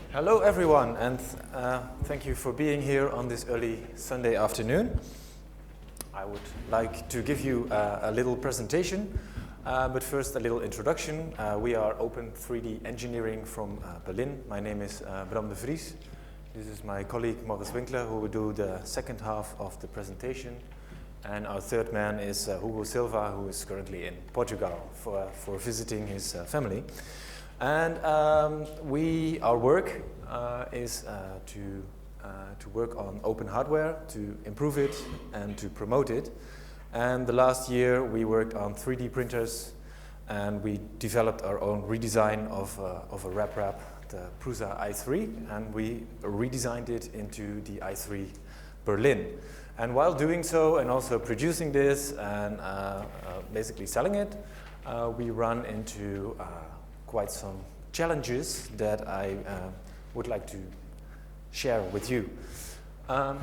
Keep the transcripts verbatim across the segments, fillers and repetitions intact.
Hello everyone, and uh, thank you for being here on this early Sunday afternoon. I would like to give you uh, a little presentation, uh, but first a little introduction. Uh, we are Open three D Engineering from uh, Berlin. My name is uh, Bram de Vries. This is my colleague Maurice Winkler, who will do the second half of the presentation. And our third man is uh, Hugo Silva, who is currently in Portugal for, uh, for visiting his uh, family. And um, we, our work uh, is uh, to, uh, to work on open hardware, to improve it and to promote it. And the last year we worked on three D printers, and we developed our own redesign of, uh, of a wrap wrap, the Prusa i three, and we redesigned it into the i three Berlin. And while doing so and also producing this and uh, uh, basically selling it, uh, we run into uh, quite some challenges that I uh, would like to share with you. Um,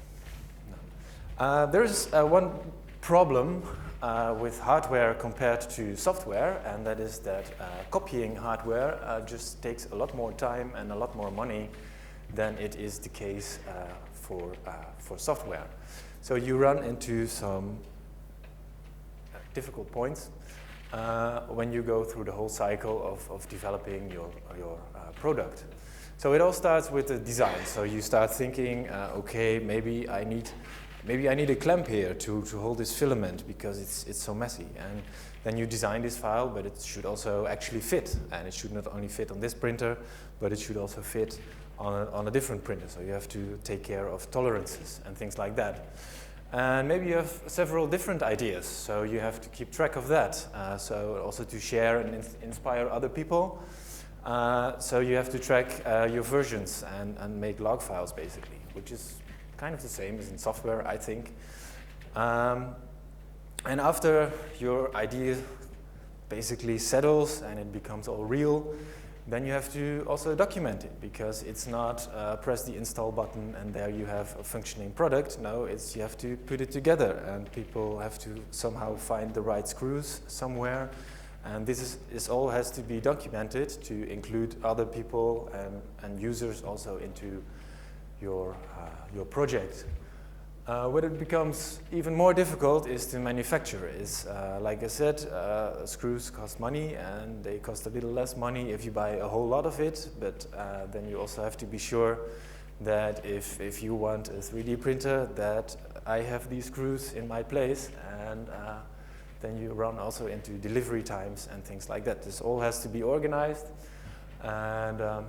uh, there's uh, one problem uh, with hardware compared to software, and that is that uh, copying hardware uh, just takes a lot more time and a lot more money than it is the case uh, for, uh, for software. So you run into some difficult points Uh, when you go through the whole cycle of, of developing your, your uh, product. So it all starts with the design. So you start thinking, uh, okay, maybe I need maybe I need a clamp here to, to hold this filament because it's, it's so messy. And then you design this file, but it should also actually fit. And it should not only fit on this printer, but it should also fit on a, on a different printer. So you have to take care of tolerances and things like that. And maybe you have several different ideas, so you have to keep track of that. Uh, so also to share and in inspire other people. Uh, so you have to track uh, your versions and, and make log files basically, which is kind of the same as in software, I think. Um, and after your idea basically settles and it becomes all real, then you have to also document it, because it's not uh, press the install button and there you have a functioning product. No, it's you have to put it together, and people have to somehow find the right screws somewhere. And this is this all has to be documented to include other people and, and users also into your, uh, your project. Uh, what it becomes even more difficult is to manufacture. Is uh, like I said, uh, screws cost money, and they cost a little less money if you buy a whole lot of it. But uh, then you also have to be sure that if if you want a three D printer, that I have these screws in my place, and uh, then you run also into delivery times and things like that. This all has to be organized, and um,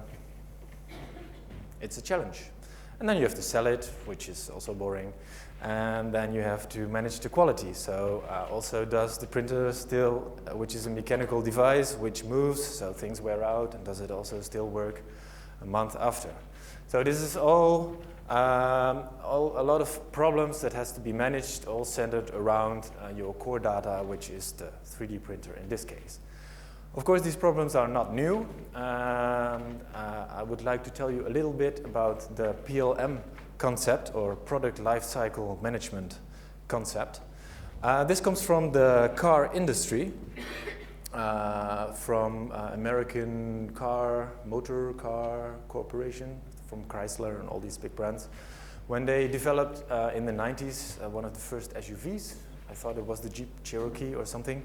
it's a challenge. And then you have to sell it, which is also boring. And then you have to manage the quality. So uh, also does the printer still, uh, which is a mechanical device which moves, so things wear out, and does it also still work a month after? So this is all, um, all a lot of problems that has to be managed, all centered around uh, your core data, which is the three D printer in this case. Of course, these problems are not new. Um, uh, I would like to tell you a little bit about the P L M concept, or Product Lifecycle Management concept. Uh, this comes from the car industry, uh, from uh, American Car, Motor Car Corporation, from Chrysler and all these big brands. When they developed uh, in the nineties uh, one of the first S U Vs, I thought it was the Jeep Cherokee or something.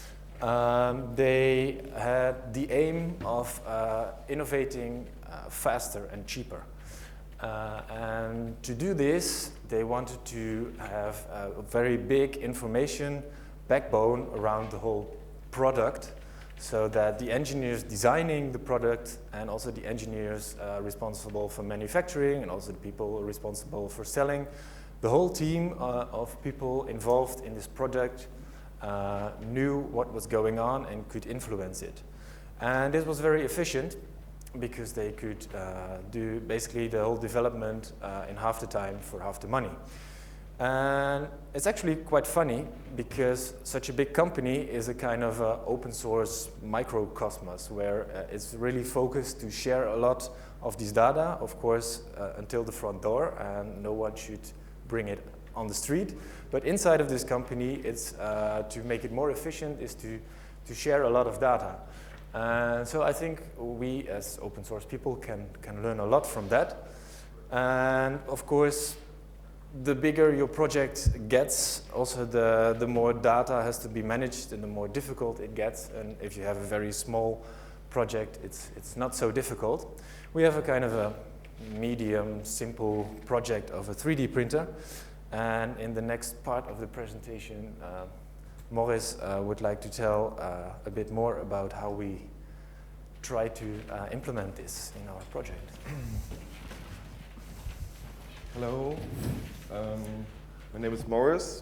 Um, they had the aim of uh, innovating uh, faster and cheaper. Uh, and to do this, they wanted to have a very big information backbone around the whole product, so that the engineers designing the product, and also the engineers uh, responsible for manufacturing, and also the people responsible for selling, the whole team uh, of people involved in this project Uh, knew what was going on and could influence it. And this was very efficient, because they could uh, do basically the whole development uh, in half the time for half the money. And it's actually quite funny, because such a big company is a kind of uh, open source microcosmos, where uh, it's really focused to share a lot of this data, of course, uh, until the front door, and no one should bring it on the street. But inside of this company, it's uh, to make it more efficient is to, to share a lot of data. Uh, so I think we as open source people can, can learn a lot from that. And of course, the bigger your project gets, also the, the more data has to be managed and the more difficult it gets. And if you have a very small project, it's, it's not so difficult. We have a kind of a medium, simple project of a three D printer. And in the next part of the presentation, uh, Morris uh, would like to tell uh, a bit more about how we try to uh, implement this in our project. Hello, um, my name is Morris,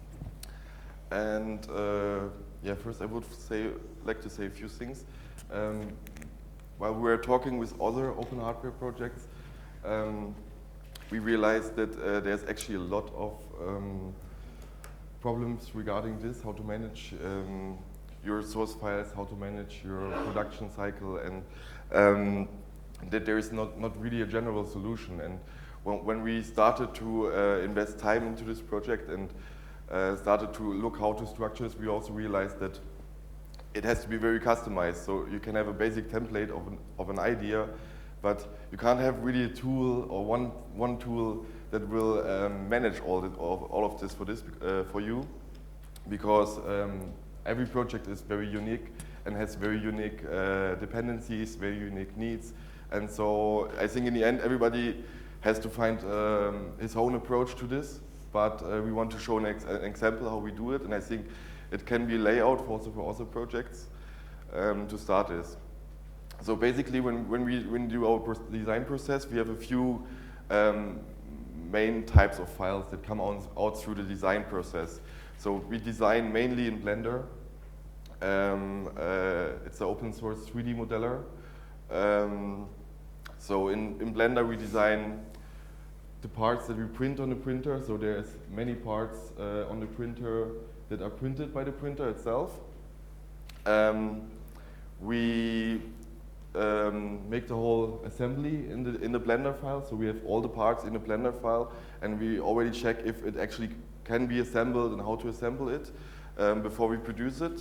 and uh, yeah, first I would say like to say a few things. Um, while we were talking with other open hardware projects, um, we realized that uh, there's actually a lot of um, problems regarding this, how to manage um, your source files, how to manage your production cycle, and um, that there is not, not really a general solution. And when, when we started to uh, invest time into this project and uh, started to look how to structure this, we also realized that it has to be very customized. So you can have a basic template of an, of an idea, but you can't have really a tool or one, one tool that will um, manage all, the, all, all of this for, this, uh, for you, because um, every project is very unique and has very unique uh, dependencies, very unique needs. And so I think in the end, everybody has to find um, his own approach to this, but uh, we want to show an, ex an example how we do it, and I think it can be layout for also for other projects um, to start this. So basically, when, when, we, when we do our design process, we have a few um, main types of files that come on, out through the design process. So we design mainly in Blender. Um, uh, it's an open source three D modeller. Um, so in, in Blender we design the parts that we print on the printer. So there's many parts uh, on the printer that are printed by the printer itself. Um, we um, make the whole assembly in the, in the Blender file. So we have all the parts in the Blender file, and we already check if it actually can be assembled and how to assemble it um, before we produce it.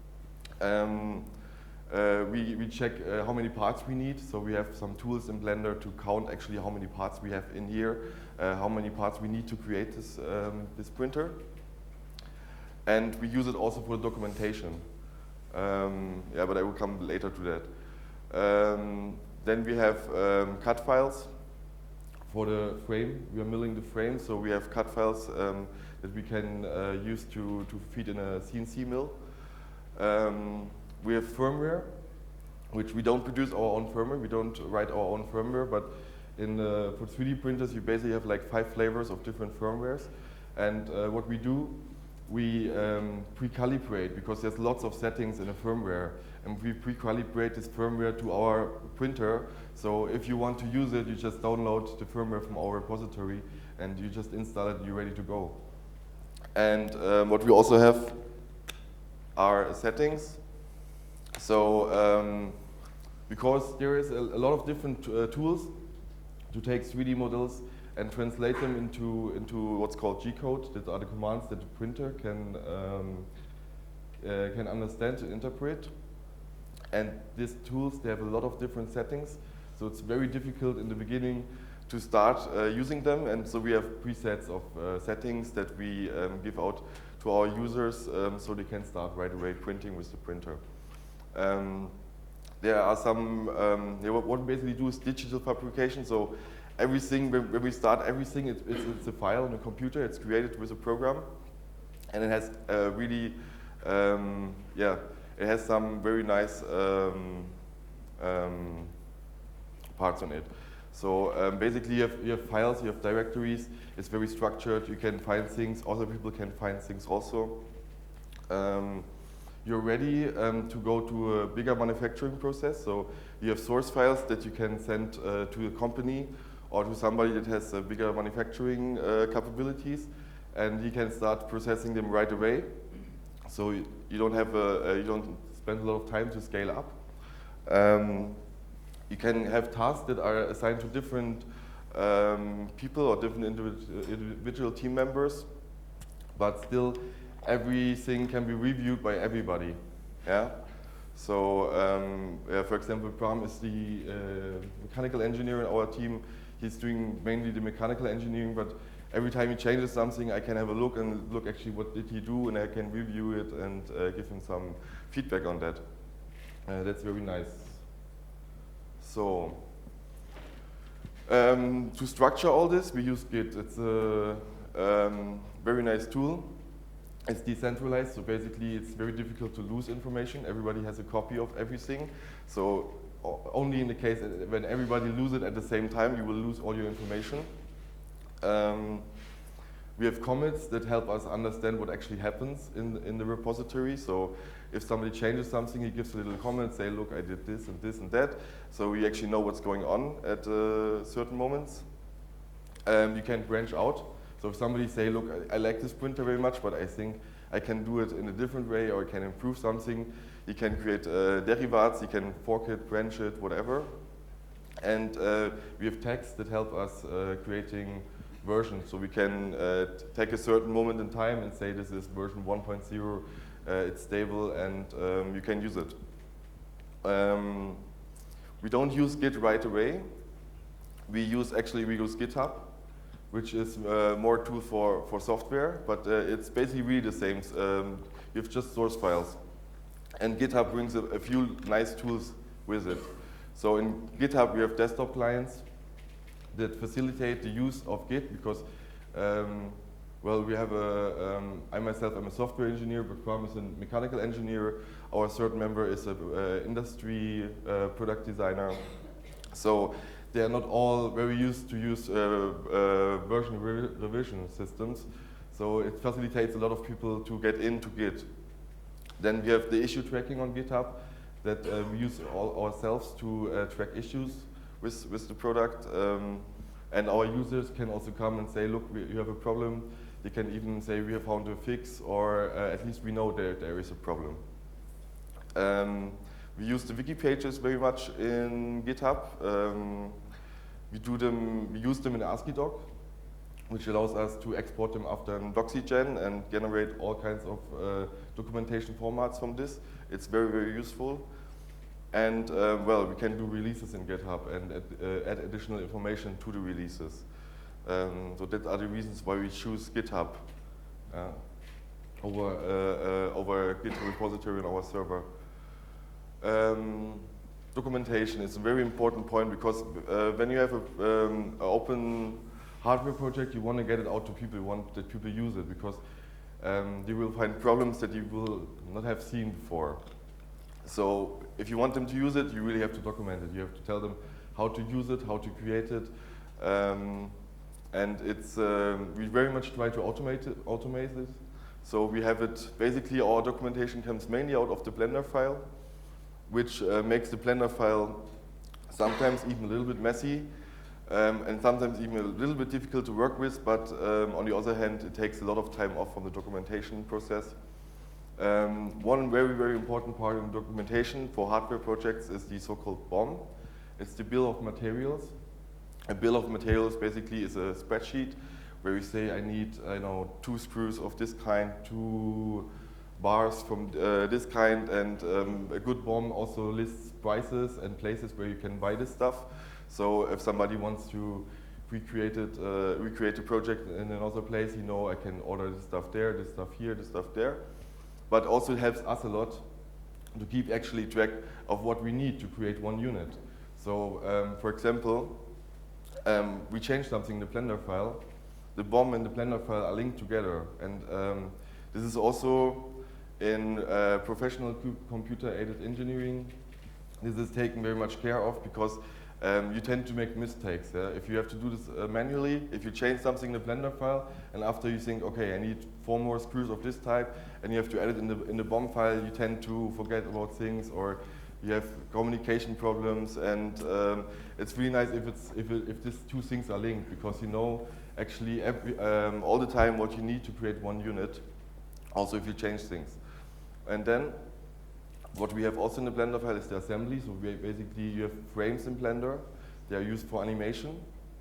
Um, uh, we, we check uh, how many parts we need, so we have some tools in Blender to count actually how many parts we have in here, uh, how many parts we need to create this, um, this printer. And we use it also for documentation. Um, yeah, but I will come later to that. Um, then we have um, cut files for the frame. We are milling the frame, so we have cut files um, that we can uh, use to, to feed in a C N C mill. Um, we have firmware, which we don't produce our own firmware. We don't write our own firmware, but in uh, for three D printers, you basically have like five flavors of different firmwares. And uh, what we do, we um, pre-calibrate, because there's lots of settings in a firmware, and we pre-calibrate this firmware to our printer. So if you want to use it, you just download the firmware from our repository, and you just install it, and you're ready to go. And um, what we also have are settings. So um, because there is a, a lot of different uh, tools to take three D models and translate them into, into what's called G-code. That are the commands that the printer can, um, uh, can understand and interpret. And these tools, they have a lot of different settings, so it's very difficult in the beginning to start uh, using them. And so we have presets of uh, settings that we um, give out to our users um, so they can start right away printing with the printer. Um, there are some, um, yeah, what we basically do is digital fabrication. So everything, when, when we start everything, it, it's, it's a file on a computer, it's created with a program, and it has uh, really, um, yeah, it has some very nice um, um, parts on it. So um, basically you have, you have files, you have directories, it's very structured, you can find things, other people can find things also. Um, you're ready um, to go to a bigger manufacturing process, so you have source files that you can send uh, to a company or to somebody that has uh, bigger manufacturing uh, capabilities, and you can start processing them right away. So you, you don't have a, uh, you don't spend a lot of time to scale up. Um, you can have tasks that are assigned to different um, people or different individual, individual team members, but still everything can be reviewed by everybody. Yeah. So, um, uh, for example, Bram is the uh, mechanical engineer in our team. He's doing mainly the mechanical engineering, but every time he changes something, I can have a look and look actually what did he do, and I can review it and uh, give him some feedback on that. Uh, that's very nice. So, um, to structure all this, we use Git. It's a um, very nice tool. It's decentralized, so basically it's very difficult to lose information. Everybody has a copy of everything. So only in the case when everybody loses it at the same time, you will lose all your information. Um, we have commits that help us understand what actually happens in, in the repository. So if somebody changes something, he gives a little comment, say, look, I did this and this and that. So we actually know what's going on at uh, certain moments. Um, you can branch out. So if somebody say, look, I, I like this printer very much, but I think I can do it in a different way, or I can improve something, you can create uh, derivats, you can fork it, branch it, whatever. And uh, we have tags that help us uh, creating versions. So we can uh, take a certain moment in time and say this is version one point zero, uh, it's stable, and um, you can use it. Um, we don't use Git right away. We use, actually, we use GitHub, which is uh, more tool for, for software, but uh, it's basically really the same. Um, you have just source files. And GitHub brings a, a few nice tools with it. So in GitHub, we have desktop clients that facilitate the use of Git because, um, well, we have a, um, I myself am a software engineer, but Bram is a mechanical engineer. Our third member is an uh, industry uh, product designer. So they are not all very used to use uh, uh, version re revision systems. So it facilitates a lot of people to get into Git. Then we have the issue tracking on GitHub that uh, we use all ourselves to uh, track issues with, with the product. Um, and our users can also come and say, look, we, you have a problem. They can even say we have found a fix, or uh, at least we know that there is a problem. Um, we use the wiki pages very much in GitHub. Um, we do them, we use them in AsciiDoc, which allows us to export them after DoxyGen and generate all kinds of uh, documentation formats from this. It's very, very useful. And uh, well, we can do releases in GitHub and add, uh, add additional information to the releases. Um, so that are the reasons why we choose GitHub uh, over, uh, uh, over Git repository on our server. Um, documentation is a very important point because uh, when you have an um, open hardware project, you want to get it out to people, you want that people use it because um, you will find problems that you will not have seen before. So if you want them to use it, you really have to document it. You have to tell them how to use it, how to create it. Um, and it's, um, we very much try to automate it, automate it. So we have it, basically our documentation comes mainly out of the Blender file, which uh, makes the Blender file sometimes even a little bit messy. Um, and sometimes even a little bit difficult to work with, but um, on the other hand, it takes a lot of time off from the documentation process. Um, one very, very important part in documentation for hardware projects is the so-called B O M. It's the bill of materials. A bill of materials basically is a spreadsheet where we say I need, I know, two screws of this kind, two bars from uh, this kind, and um, a good B O M also lists prices and places where you can buy this stuff. So if somebody wants to recreate it, uh, recreate a project in another place, you know, I can order this stuff there, this stuff here, this stuff there. But also it helps us a lot to keep actually track of what we need to create one unit. So um, for example, um, we change something in the Blender file. The B O M and the Blender file are linked together. And um, this is also in uh, professional computer-aided engineering. This is taken very much care of because Um, you tend to make mistakes. Yeah? If you have to do this uh, manually, if you change something in the Blender file, and after you think, okay, I need four more screws of this type, and you have to edit in the in the B O M file, you tend to forget about things, or you have communication problems. And um, it's really nice if it's if it, if these two things are linked, because you know actually every, um, all the time what you need to create one unit. Also, if you change things, and then. What we have also in the Blender file is the assembly. So we basically, you have frames in Blender. They are used for animation.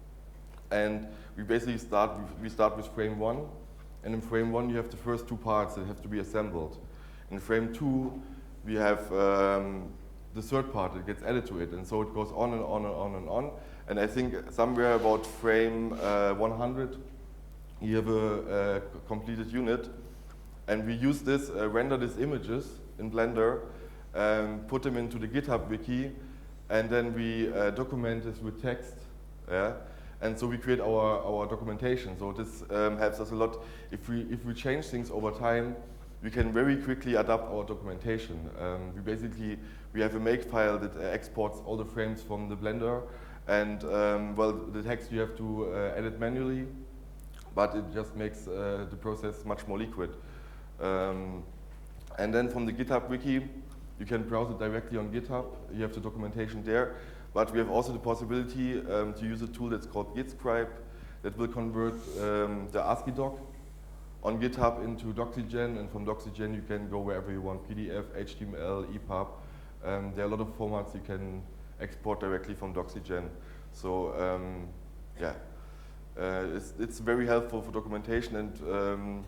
And we basically start, we start with frame one. And in frame one, you have the first two parts that have to be assembled. In frame two, we have um, the third part that gets added to it, and so it goes on and on and on and on. And I think somewhere about frame uh, one hundred, you have a, a completed unit, and we use this, uh, render these images in Blender, um, put them into the GitHub wiki, and then we uh, document this with text. Yeah? And so we create our, our documentation. So this um, helps us a lot. If we, if we change things over time, we can very quickly adapt our documentation. Um, we basically, we have a make file that uh, exports all the frames from the Blender, and um, well, the text you have to uh, edit manually, but it just makes uh, the process much more liquid. Um, and then from the GitHub wiki, you can browse it directly on GitHub. You have the documentation there, but we have also the possibility um, to use a tool that's called GitScribe that will convert um, the ASCII doc on GitHub into Doxygen, and from Doxygen you can go wherever you want, P D F, H T M L, E P U B. Um, there are a lot of formats you can export directly from Doxygen. So um, yeah, uh, it's, it's very helpful for documentation, and um,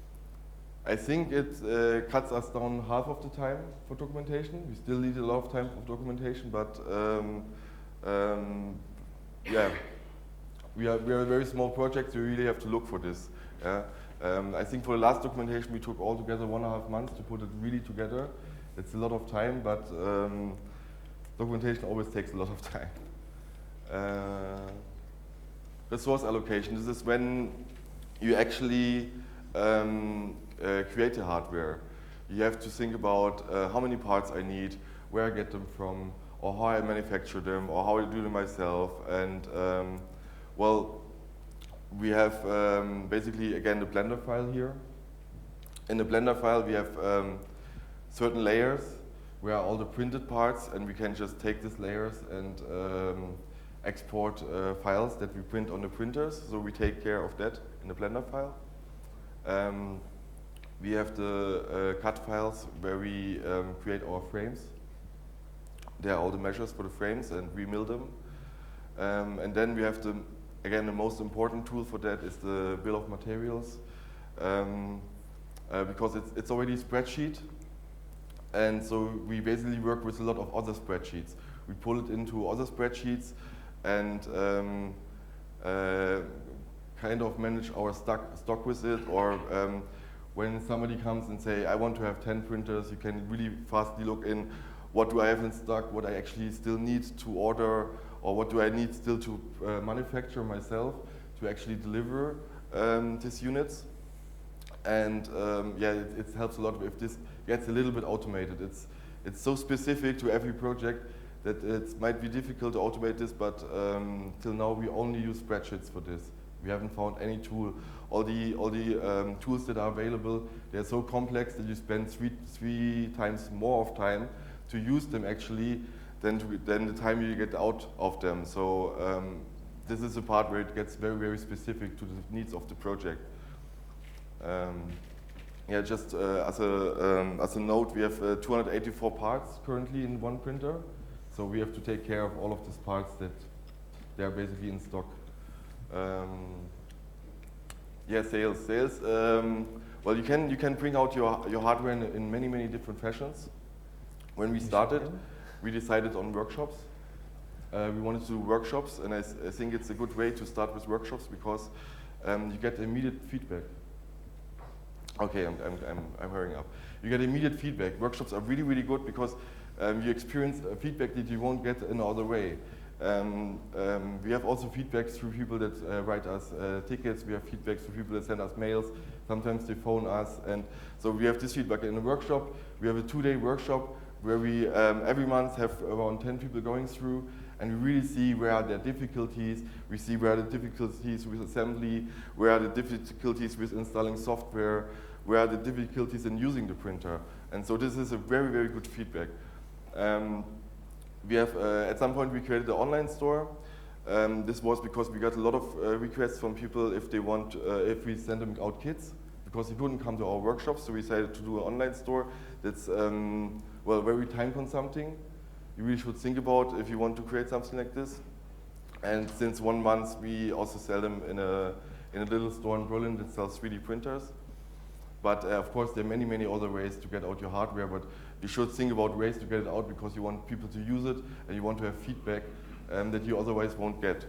I think it uh, cuts us down half of the time for documentation. We still need a lot of time for documentation, but um, um, yeah, we are, we are a very small project, so we really have to look for this. Yeah? Um, I think for the last documentation we took all together one and a half months to put it really together. It's a lot of time, but um, documentation always takes a lot of time. Uh, resource allocation, this is when you actually um, uh, create the hardware. You have to think about uh, how many parts I need, where I get them from, or how I manufacture them, or how I do them myself. And um, well, we have um, basically, again, the Blender file here. In the Blender file, we have um, certain layers where are all the printed parts, and we can just take these layers and um, export uh, files that we print on the printers. So we take care of that in the Blender file. Um, we have the uh, cut files where we um, create our frames. There are all the measures for the frames, and we mill them. Um, and then we have the, again, the most important tool for that is the bill of materials, um, uh, because it's, it's already a spreadsheet. And so we basically work with a lot of other spreadsheets. We pull it into other spreadsheets and um, uh, kind of manage our stock, stock with it. Or um, when somebody comes and say, I want to have ten printers, you can really fastly look in what do I have in stock, what I actually still need to order, or what do I need still to uh, manufacture myself to actually deliver um, these units. And um, yeah, it, it helps a lot if this gets a little bit automated. It's, it's so specific to every project that it might be difficult to automate this, but um, till now we only use spreadsheets for this. We haven't found any tool. All the, all the um, tools that are available, they're so complex that you spend three, three times more of time to use them actually than, to, than the time you get out of them. So um, this is the part where it gets very, very specific to the needs of the project. Um, yeah, just uh, as, a, um, as a note, we have uh, two hundred eighty-four parts currently in one printer. So we have to take care of all of these parts that they are basically in stock. Um, yeah, sales. Sales. Um, well, you can you can bring out your your hardware in, in many many different fashions. When we started, we decided on workshops. Uh, we wanted to do workshops, and I, I think it's a good way to start with workshops because um, you get immediate feedback. Okay, I'm, I'm, I'm, I'm hurrying up. You get immediate feedback. Workshops are really, really good because um, you experience uh, feedback that you won't get in other way. Um, um, we have also feedback through people that uh, write us uh, tickets. We have feedback through people that send us mails. Sometimes they phone us. And so we have this feedback. In a workshop, we have a two-day workshop where we um, every month have around ten people going through, and we really see where are their difficulties. We see where are the difficulties with assembly, where are the difficulties with installing software, where are the difficulties in using the printer. And so this is a very, very good feedback. Um, we have, uh, at some point we created an online store. Um, this was because we got a lot of uh, requests from people if they want, uh, if we send them out kits, because they couldn't come to our workshops, so we decided to do an online store that's, um, well, very time consuming. You really should think about if you want to create something like this. And since one month, we also sell them in a, in a little store in Berlin that sells three D printers. But uh, of course, there are many, many other ways to get out your hardware, but you should think about ways to get it out because you want people to use it and you want to have feedback um, that you otherwise won't get.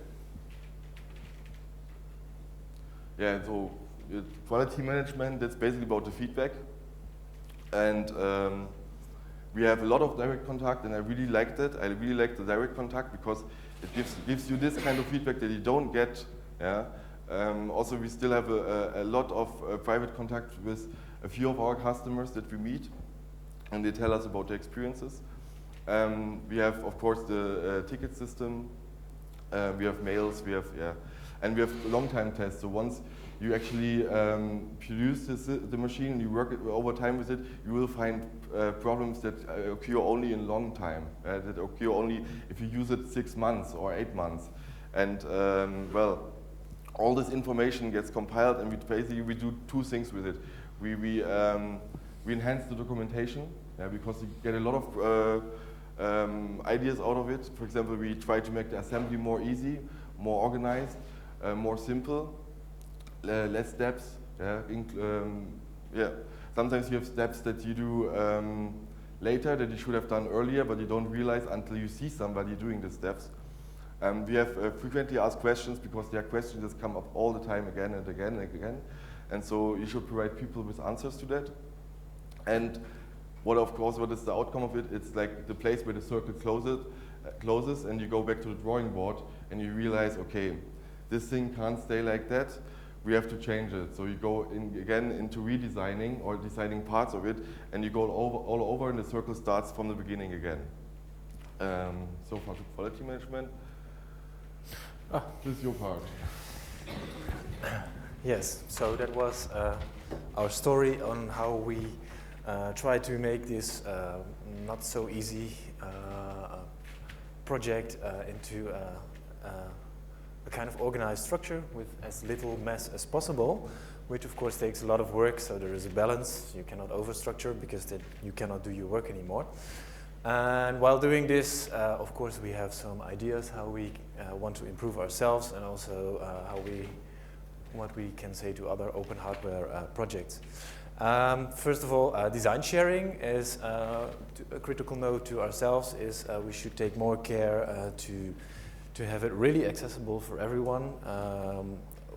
Yeah, so uh, quality management, that's basically about the feedback. And um, we have a lot of direct contact, and I really liked it. I really like the direct contact because it gives, gives you this kind of feedback that you don't get. Yeah. Um, also, we still have a, a, a lot of uh, private contact with a few of our customers that we meet, and they tell us about their experiences. Um, we have, of course, the uh, ticket system. Uh, we have mails. We have, yeah, and we have long-time tests. So once you actually um, produce this, the machine and you work it over time with it, you will find uh, problems that uh, occur only in long time. Uh, that occur only if you use it six months or eight months, and um, well. All this information gets compiled, and we basically we do two things with it. We we um, we enhance the documentation, yeah, because you get a lot of uh, um, ideas out of it. For example, we try to make the assembly more easy, more organized, uh, more simple, uh, less steps. Yeah, um, yeah. Sometimes you have steps that you do um, later that you should have done earlier, but you don't realize until you see somebody doing the steps. Um, we have uh, frequently asked questions because there are questions that come up all the time again and again and again. And so you should provide people with answers to that. And what, of course, what is the outcome of it? It's like the place where the circle closes, uh, closes and you go back to the drawing board and you realize, okay, this thing can't stay like that. We have to change it. So you go in, again into redesigning or designing parts of it, and you go all over, all over and the circle starts from the beginning again. Um, so far to quality management. Ah, this is your part. Yes, so that was uh, our story on how we uh, try to make this uh, not so easy uh, project uh, into uh, uh, a kind of organized structure with as little mess as possible, which of course takes a lot of work, so there is a balance. You cannot overstructure because then you cannot do your work anymore. And while doing this, uh, of course, we have some ideas how we uh, want to improve ourselves, and also uh, how we, what we can say to other open hardware uh, projects. Um, first of all, uh, design sharing is uh, a critical note to ourselves. Is uh, we should take more care uh, to to have it really accessible for everyone. Um,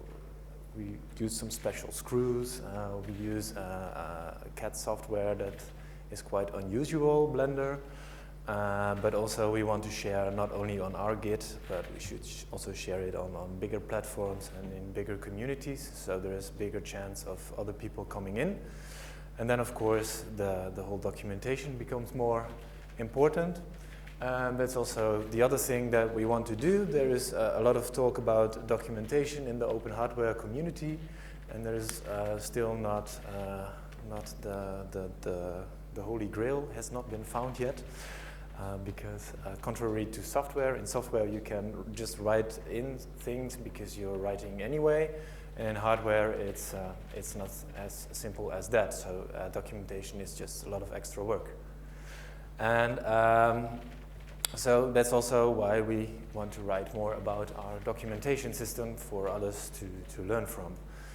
we use some special screws. Uh, we use uh, uh, C A D software that is quite unusual, Blender, uh, but also we want to share not only on our Git, but we should sh also share it on, on bigger platforms and in bigger communities, so there is bigger chance of other people coming in. And then of course the, the whole documentation becomes more important. Um, that's also the other thing that we want to do. There is uh, a lot of talk about documentation in the open hardware community, and there is uh, still not, uh, not the, the, the The Holy Grail has not been found yet, uh, because uh, contrary to software, in software you can just write in things because you're writing anyway, and in hardware it's, uh, it's not as simple as that, so uh, documentation is just a lot of extra work. And um, so that's also why we want to write more about our documentation system for others to, to learn from.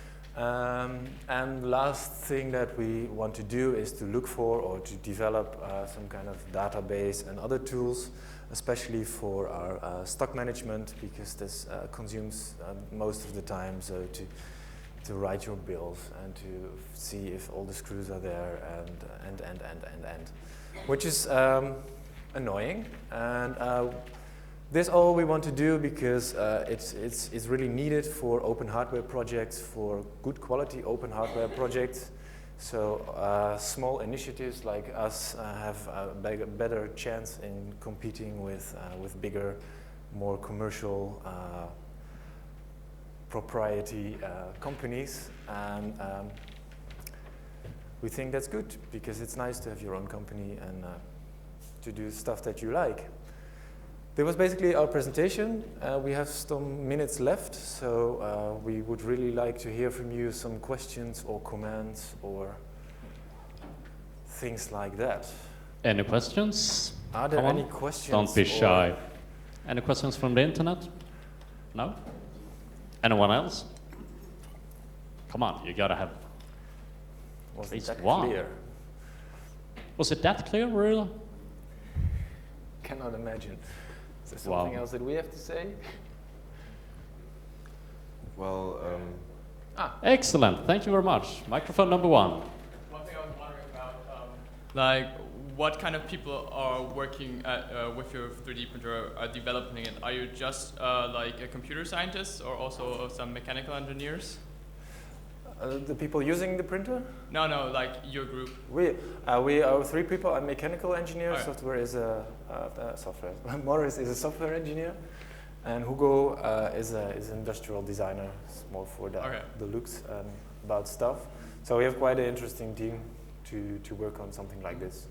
Um, and the last thing that we want to do is to look for or to develop uh, some kind of database and other tools, especially for our uh, stock management, because this uh, consumes uh, most of the time, so to, to write your bills and to see if all the screws are there and, and, and, and, and, and, which is um, annoying. And uh, this all we want to do because uh, it's, it's, it's really needed for open hardware projects, for good quality open hardware projects. So uh, small initiatives like us uh, have a big, better chance in competing with, uh, with bigger, more commercial uh, propriety uh, companies. And um, we think that's good because it's nice to have your own company and uh, to do stuff that you like. That was basically our presentation. Uh, we have some minutes left, so uh, we would really like to hear from you some questions or comments or things like that. Any questions? Are there Come any on. questions? Don't be shy. Any questions from the internet? No? Anyone else? Come on, you gotta have. Was Least it that one. clear? Was it that clear, really? Cannot imagine. Is there Wow. something else that we have to say? Well, um, Ah, Excellent. Thank you very much. Microphone number one. One thing I was wondering about, um, like, what kind of people are working at, uh, with your three D printer, are developing it? Are you just uh, like a computer scientist, or also some mechanical engineers? uh, the people using the printer? No, no, like your group. We, uh, we are three people. I'm mechanical engineer. Alright. Software is a uh, uh, software. Morris is a software engineer, and Hugo uh, is a is an industrial designer. It's more for the Okay. the looks and about stuff. So we have quite an interesting team to to work on something like this.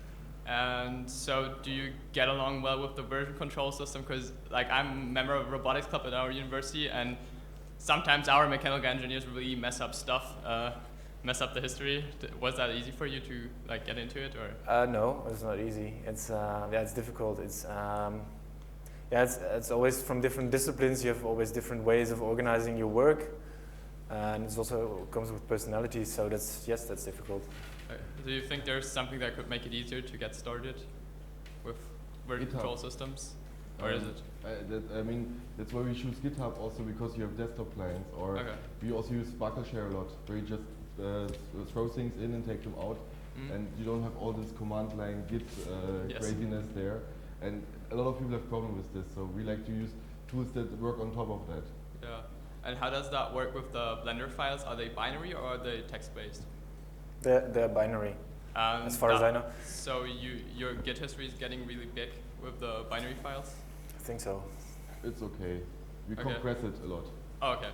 And so, do you get along well with the version control system? Because, like, I'm a member of a robotics club at our university, and sometimes our mechanical engineers really mess up stuff, uh, mess up the history. D- Was that easy for you to like get into it, or? Uh, no, it's not easy. It's uh, yeah, it's difficult. It's um, yeah, it's it's always from different disciplines. You have always different ways of organizing your work, and it also comes with personalities. So that's yes, that's difficult. Uh, Do you think there's something that could make it easier to get started with version GitHub. control systems, or is um, it? I, that, I mean, that's why we choose GitHub also, because you have desktop clients, or Okay. we also use Sparkle Share a lot, where you just uh, s- throw things in and take them out, Mm. and you don't have all this command line Git uh, Yes. craziness there. And a lot of people have problem with this, so we like to use tools that work on top of that. Yeah. And how does that work with the Blender files? Are they binary or are they text-based? They're, they're binary, Um, as far as I know. So you, your Git history is getting really big with the binary files? I think so. It's okay. We Okay. compress it a lot. Oh, okay.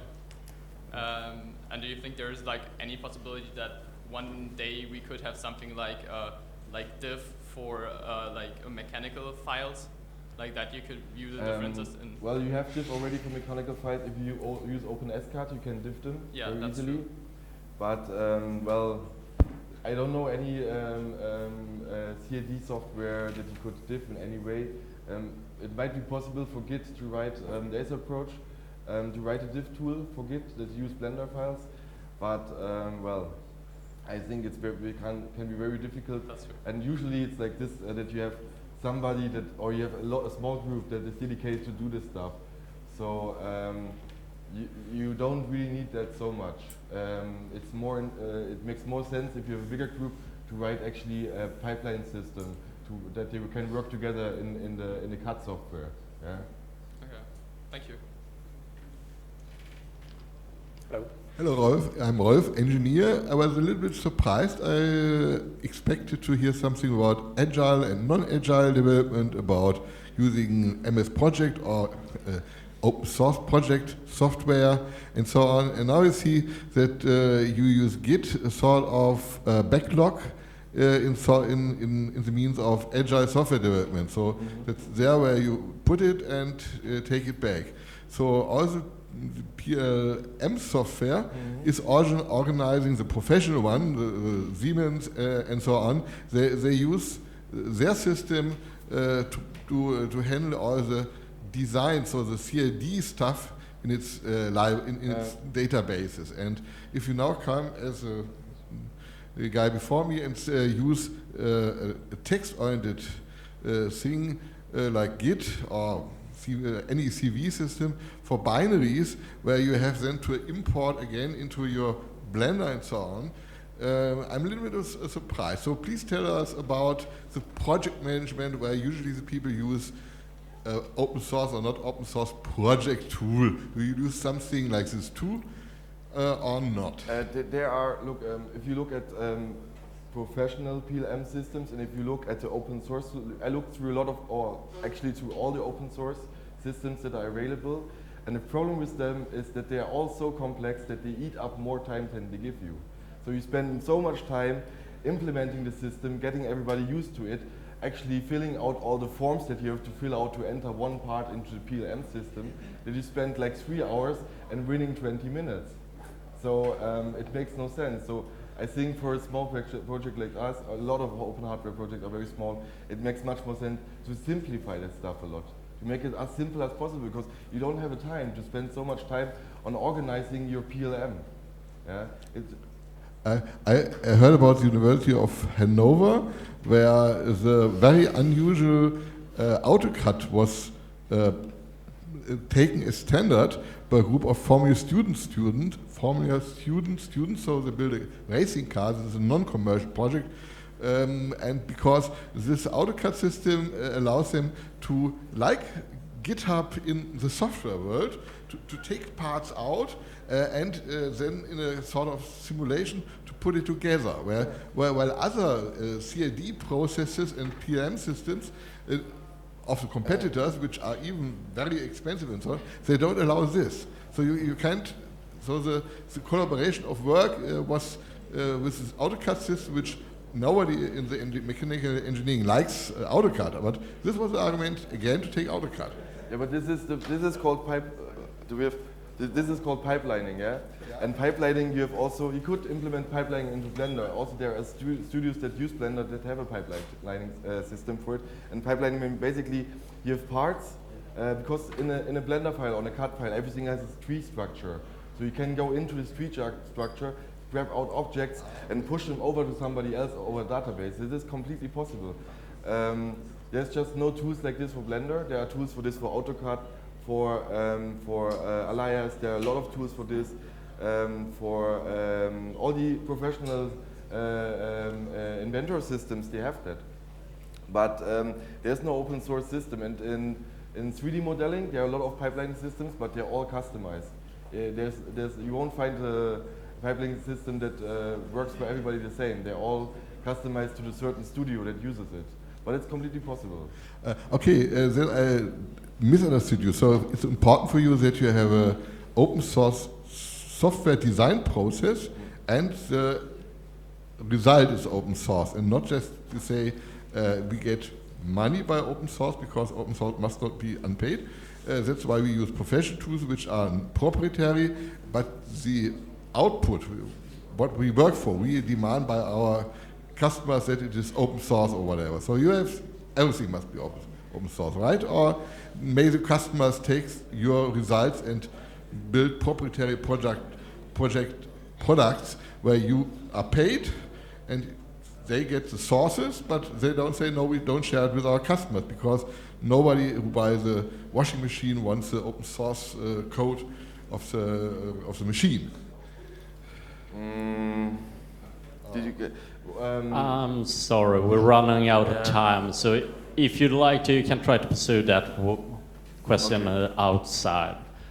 Um, and do you think there's like any possibility that one day we could have something like uh, like diff for uh, like uh, mechanical files, like that you could view the differences Um, in? Well, you have diff already for mechanical files. If you o use OpenSCAD, you can diff them Yeah, very that's easily. true. But um, well, I don't know any um, um, uh, C A D software that you could diff in any way. Um, it might be possible for Git to write, um, there's an approach um, to write a diff tool for Git that use Blender files. But um, well, I think it's very, it can, can be very difficult. That's true. And usually it's like this, uh, that you have somebody that, or you have a, lot, a small group that is dedicated to do this stuff. So um, you, you don't really need that so much. Um, it's more, in, uh, it makes more sense if you have a bigger group to write actually a pipeline system to, that they can work together in, in the in the C A D software. Yeah. Okay. Thank you. Hello. Hello, Rolf. I'm Rolf, engineer. I was a little bit surprised. I uh, expected to hear something about agile and non-agile development, about using M S Project or uh, open source project software and so on. And now you see that uh, you use Git, a sort of uh, backlog uh, in, so in, in, in the means of agile software development. So Mm-hmm. that's there where you put it and uh, take it back. So also the P L M software Mm-hmm. is also organizing the professional one, the, the Siemens uh, and so on. They, they use their system uh, to, to, uh, to handle all the design, so the C A D stuff in its, uh, li in, in its Uh. databases. And if you now come as a, the guy before me and uh, use uh, a, a text-oriented uh, thing uh, like Git or C uh, any C V system for binaries, where you have then to import again into your Blender and so on, uh, I'm a little bit of a surprised. So please tell us about the project management, where usually the people use uh, open source or not open source project tool. Do you use something like this too, uh, or not? Uh, th there are, look, um, if you look at um, professional P L M systems, and if you look at the open source, I looked through a lot of, or actually through all the open source systems that are available, and the problem with them is that they are all so complex that they eat up more time than they give you. So you spend so much time implementing the system, getting everybody used to it, actually filling out all the forms that you have to fill out to enter one part into the P L M system, that you spend like three hours and winning twenty minutes. So um, it makes no sense. So I think for a small project, project like us, a lot of open hardware projects are very small, it makes much more sense to simplify that stuff a lot. To make it as simple as possible, because you don't have the time to spend so much time on organizing your P L M. Yeah? It's, I, I I heard about the University of Hanover, where the very unusual uh, AutoCAD was uh, taken as standard by a group of Formula student student, Formula student students, so they build a racing car. This is a non-commercial project. Um, and because this AutoCAD system uh, allows them to, like GitHub in the software world, to, to take parts out uh, and uh, then in a sort of simulation to put it together, where, where while other uh, C A D processes and P L M systems uh, of the competitors, which are even very expensive and so on, they don't allow this. So you, you can't, so the, the collaboration of work uh, was uh, with this AutoCAD system, which nobody in the, in the mechanical engineering likes uh, AutoCAD, but this was the argument again to take AutoCAD. Yeah, but this is the, this is called pipe. Uh, do we have? This is called pipelining, yeah? yeah. And pipelining, you have also you could implement pipelining into Blender. Also, there are stu studios that use Blender that have a pipelining uh, system for it. And pipelining means basically you have parts uh, because in a in a Blender file, on a C A D file, everything has a tree structure. So you can go into this tree structure, grab out objects, and push them over to somebody else over a database. This is completely possible. Um, there's just no tools like this for Blender. There are tools for this for AutoCAD, for um, for uh, Alias. There are a lot of tools for this, um, for um, all the professional uh, um, uh, inventor systems. They have that, but um, there's no open source system. And in in three D modeling, there are a lot of pipeline systems, but they're all customized. Uh, there's there's you won't find a pipeline system that uh, works for everybody the same. They're all customized to the certain studio that uses it. But it's completely possible. Uh, okay, uh, then I misunderstood you. So it's important for you that you have an open source software design process and the result is open source, and not just to say uh, we get money by open source because open source must not be unpaid. Uh, that's why we use professional tools which are proprietary, but the output, what we work for, we demand by our customers that it is open source or whatever. So you have, everything must be open, open source, right? Or may the customers take your results and build proprietary project, project products where you are paid and they get the sources, but they don't say, no, we don't share it with our customers because nobody who buys a washing machine wants the open source uh, code of the, uh, of the machine. Mm, did you get? Um, I'm sorry, we're running out of time. So if you'd like to, you can try to pursue that w question okay. uh, outside.